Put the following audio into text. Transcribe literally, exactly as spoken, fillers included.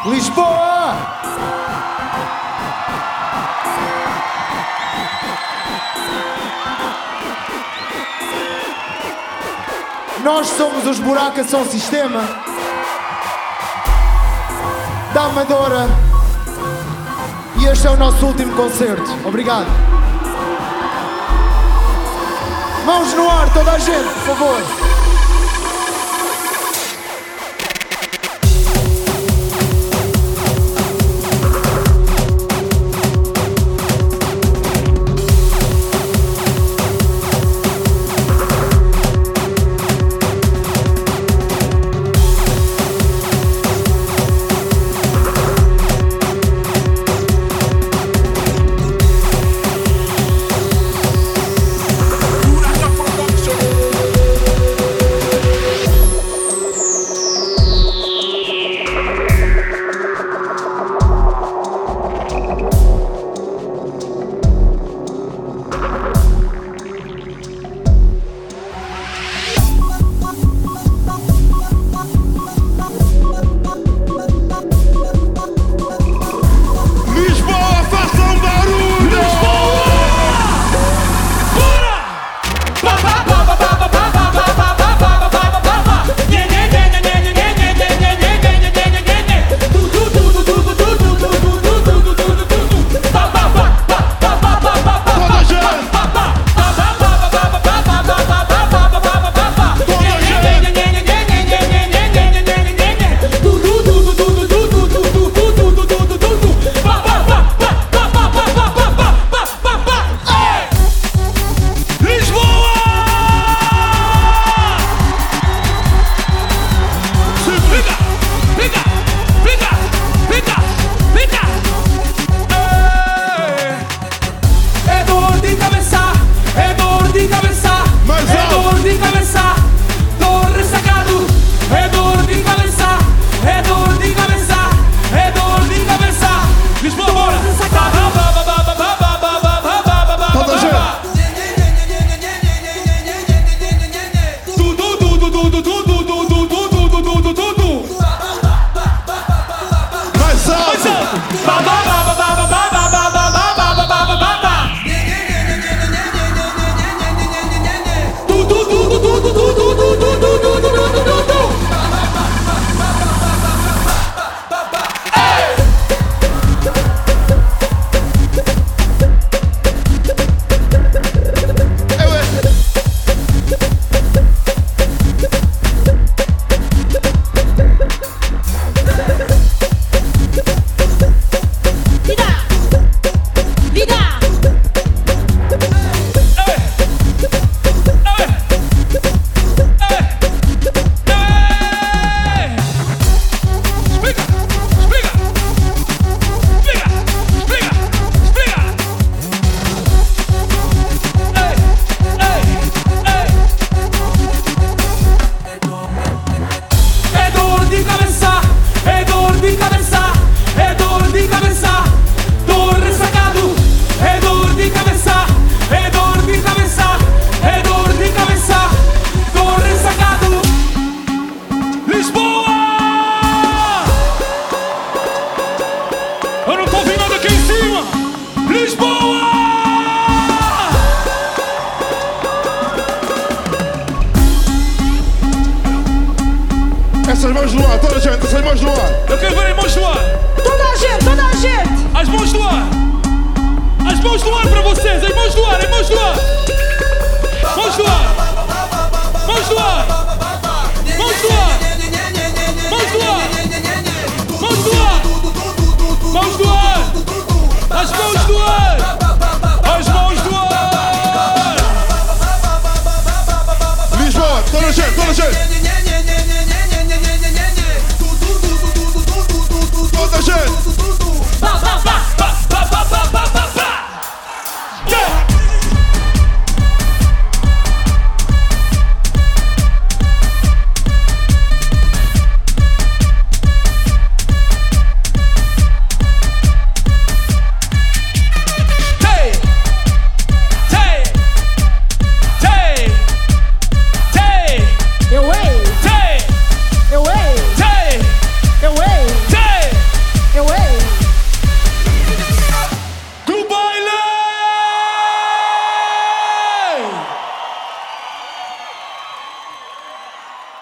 Lisboa! Nós somos os Buraca Som Sistema da Amadora e este é o nosso último concerto. Obrigado. Mãos no ar, toda a gente, por favor. Essas mãos no ar, toda a gente, essas mãos no ar. Eu quero ver as mãos no ar. Toda a gente, toda a gente. As mãos no ar. As mãos no ar para vocês. As mãos no ar, as mãos no ar. Mãos no ar. Mãos no ar. Mãos no ar. Mãos no ar. Mãos no ar. Mãos no ar. As mãos no ar. As mãos no ar. Lisboa, toda a gente, toda a gente.